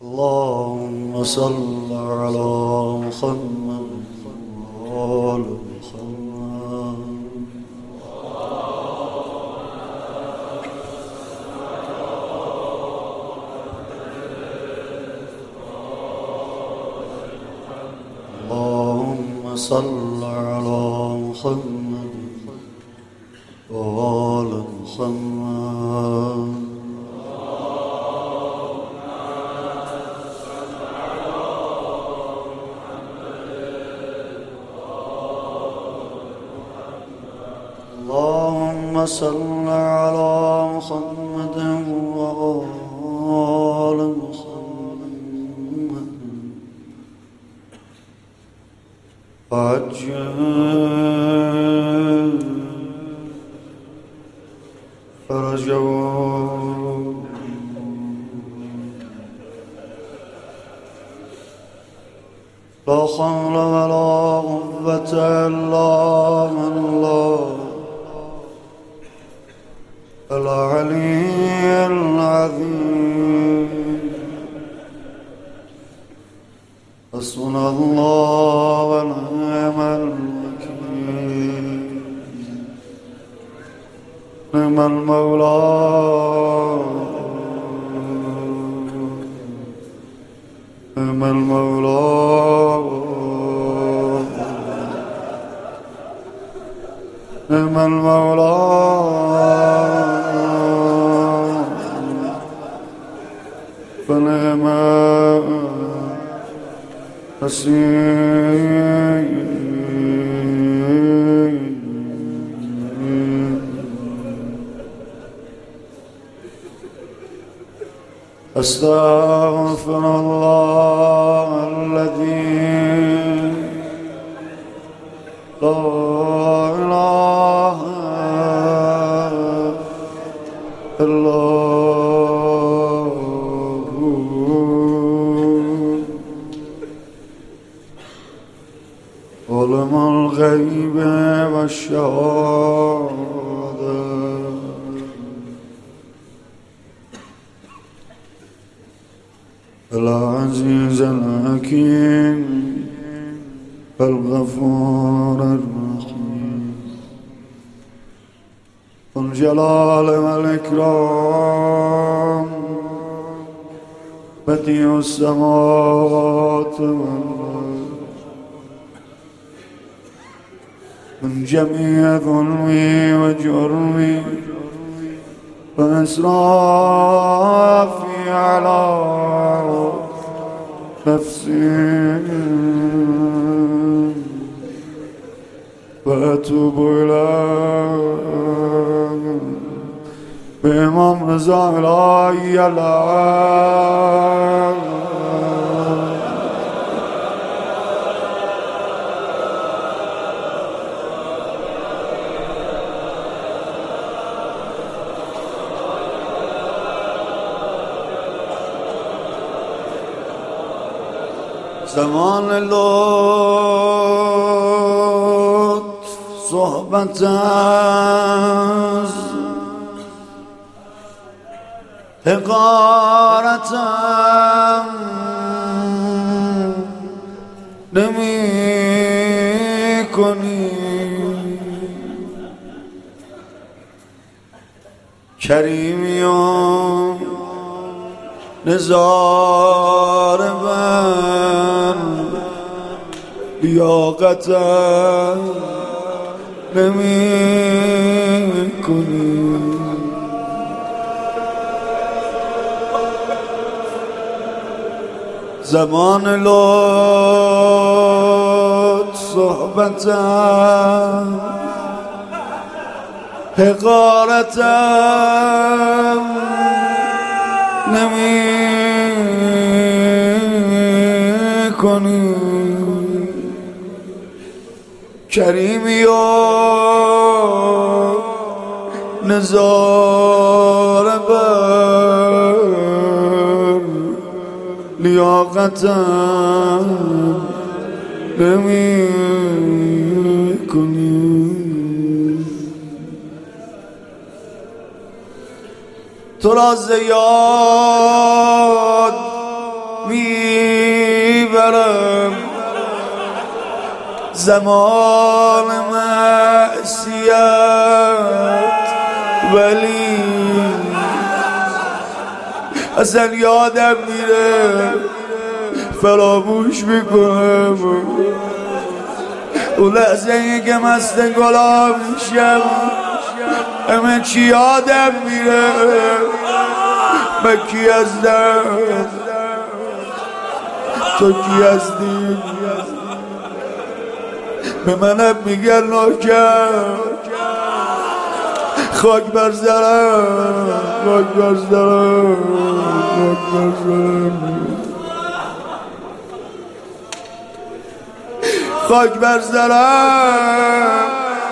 اللهم صل على محمد وآل محمد. اللهم صل على محمد وآل محمد. اللهم صل على محمد وآل محمد وعجل فرجهم. لا حول ولا قوة إلا بالله العلي العظيم. حسبنا الله ونعم الوكيل. نعم المولى نعم المولى نعم المولى فنعم النصير. أستغفر الله الذي لا إله إلا هو عالم الغيب والشهادة العزيز الحكيم الغفور الرحيم ذو الجلال والإكرام بديع السماوات والأرض من جميع ظلمي وجرمي وإسرافي على نفسي وأتوب إليك بإمام رضا إلهي الله. زمان لطف صحبت از حقارتم نمی کنی. کریمی و نظاره بر لیاقتم نمی کنی. زمان لطف صحبتم حقارتم نمی کنی. کریمی و نظاره بر لیاقتم نمی کنی. تو را ز یاد میبرم زمان معصیت، ولی اصلا یادم میره فراموش میکنم اون لحظه که مست گلاب میشم همه چی یادم میره من کی هستم تو کی هستی به منم میگن نوکر خاک بر سرم خاک بر سرم خاک بر سرم خاک بر سرم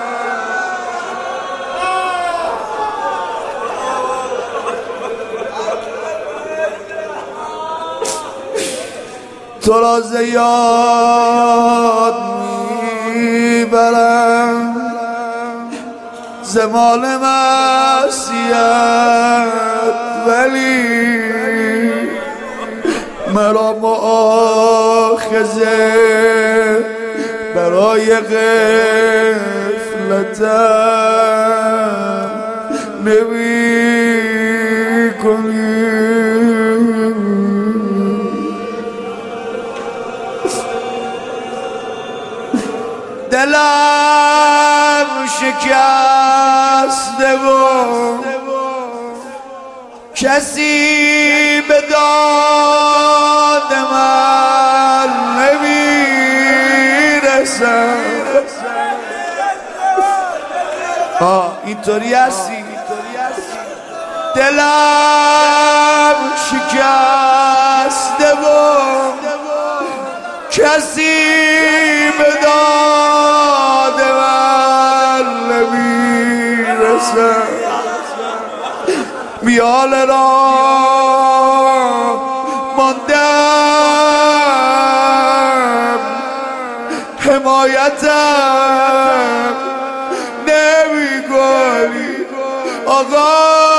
تو را ز یاد میبرم زمان معصیت، ولی مرا مؤاخذه برای غفلتم نمی کنی. دلم شکسته و کسی به داد من نمیرسه. اینطوری هستی دلم شکسته و کسی به داد من نمیرسه. میال را ماندم حمایتم نمی کنی آقا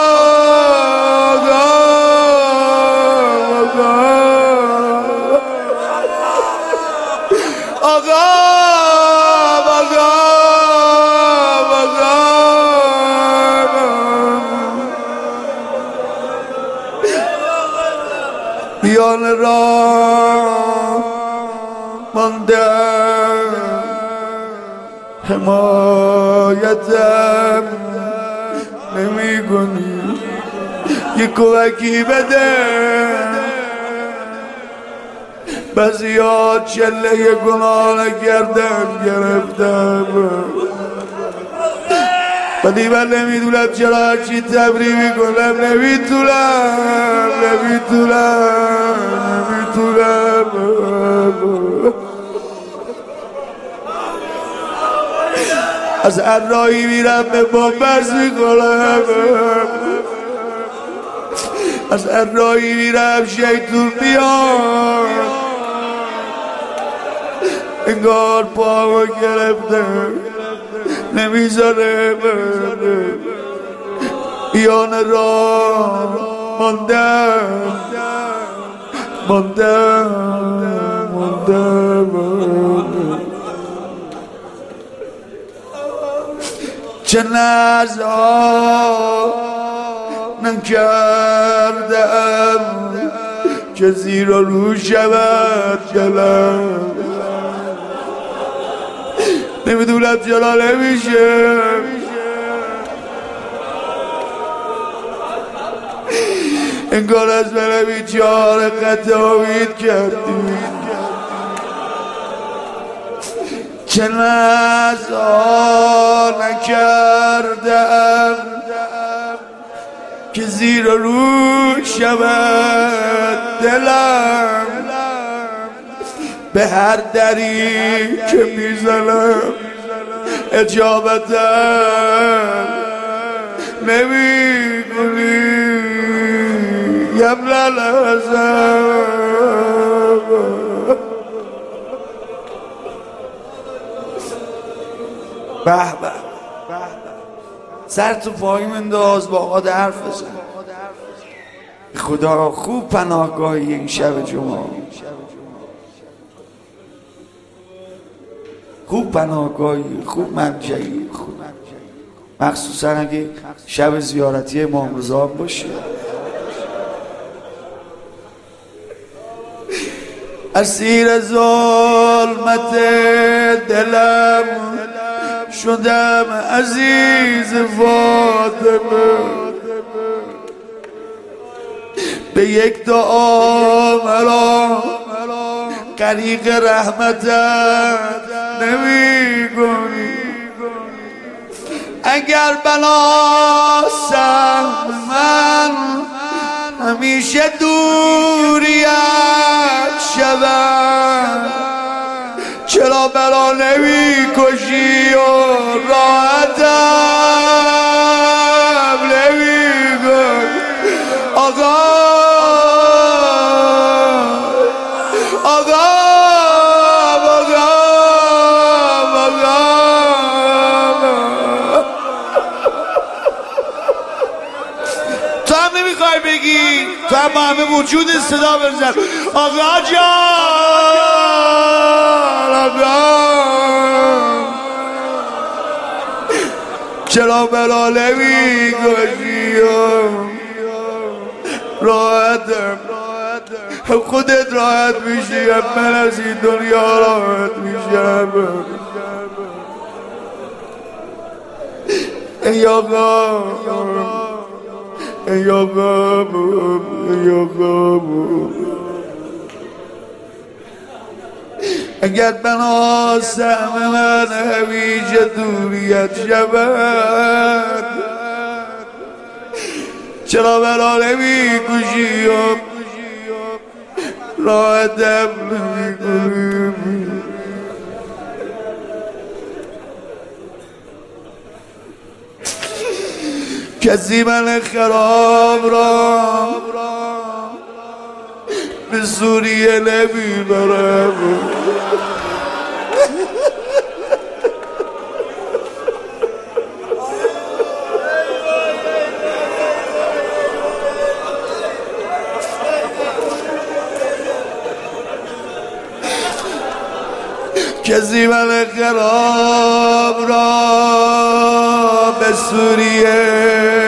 میان را ماندم حمایتم نمی کنی یه کمکی بده. بعضی‌ها چله گناه نکردم گرفتم، ولی من نمیدونم چرا چی تبری میکنم. نمیتونم از هر راهی میرم به بامبرز میکنم، از هر راهی میرم شیطون میاد انگار پامو گرفته نمیذاره. میان راه ماندم چه نزها نکردم که زیر و رو شود دلم. نمیدونم چرا نمیشه انگار از من بیچاره قطع امید کردی. چه نزها نکردم که زیر و رو شود دلم. به هر دری که میزنم اجابتم نمی کنی یملل ازم. به به سر تو پایی منداز با آقا حرف بزن. خدا خوب پناهگاهی این شب جمعه، خوب پناهگاهی، خوب منجعی، خوب، مخصوصا اگه شب زیارتی امام رضا باشه. اسیر ظلمت دلم شدم عزیز فاطمه، به یک دعا مرا غریق رحمتت نمی کنی. اگر بلا سهم من همیشه دوریت شود، چرا بلا نمی کشی و راحتم نمی کنی؟ آقا تو هم نمیخوای بگی، تو هم با همه وجود صدا بزن آقا جان، آقا چرا بلا نمی کشی راحتم، خودت راحت میشی، من از این دنیا راحت میشم. ای آقا، ای آقا، ای آقا، اگر بنا سهم من همیشه دوریت شود، چرا بلا نمی کشی و راحتم نمی کنی؟ کسی من خراب را به سوریه نمیبرم، کسی من خراب را به سوریه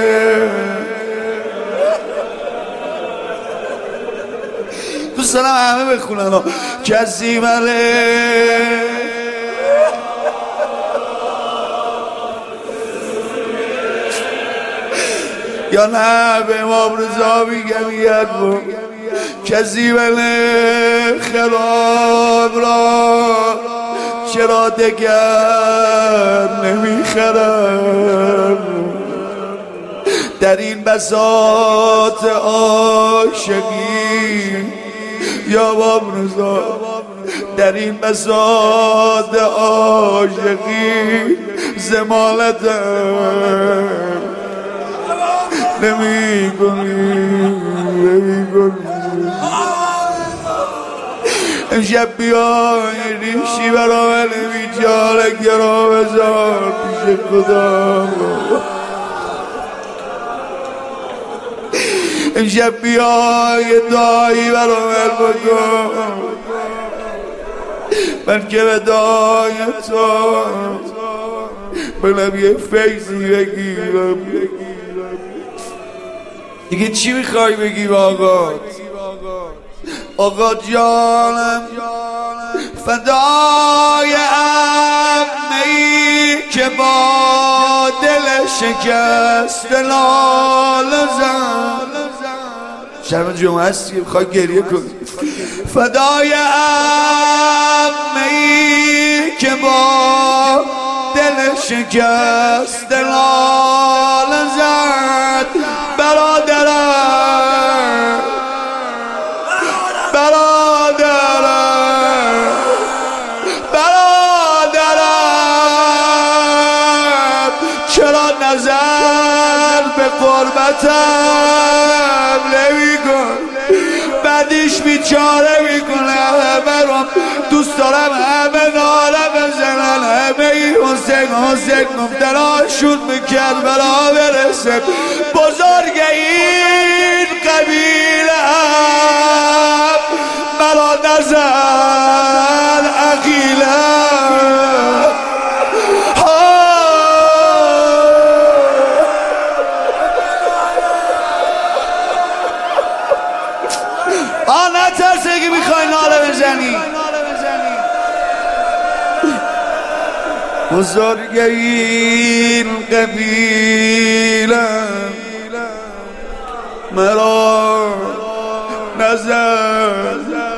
دوست دارم همه بخونن. کسی من یا نه به امام رضا میگم یک کسی من خراب را چرا دگر نمیخرم؟ در این بساط عاشقی یا امام رضا، در این بساط عاشقی زمالتم نمی کنی. امشب بیا ریشی برا من بیچاره گرا بذار پیش خدا. امشب بیا یه دعایی برا من بکن، من که به دعای تو بلم یه فیضی بگیرم. دیگه چی میخوای بگی با آقات؟ آقا جانم فدای عمه‌ای که با دل شکست لال زن. شب جمعه هستی بخوای گریه کنی. فدای عمه‌ای که با دل شکست لال زد. برادرم چرا نظر به قربتم نمی کن؟ بعدش بیچاره میکنه همه رو دوست دارم، همه ناله بزنن، همه ای حسین گفتناشون به کربلا برسه. بزرگ این قبیل نترسه که میخوای ناله بزنی. بزرگ این قبیله مرا نزد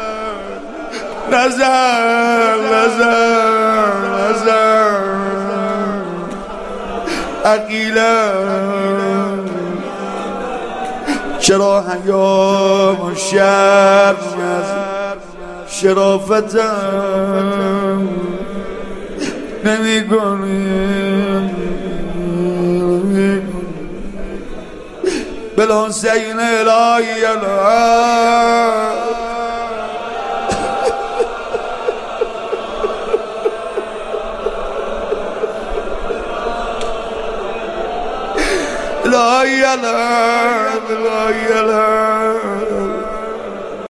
عقیله چرا هنگام و شرم از شرافتم نمی کنیم بالحسین الهی الهی الهی الهی الهی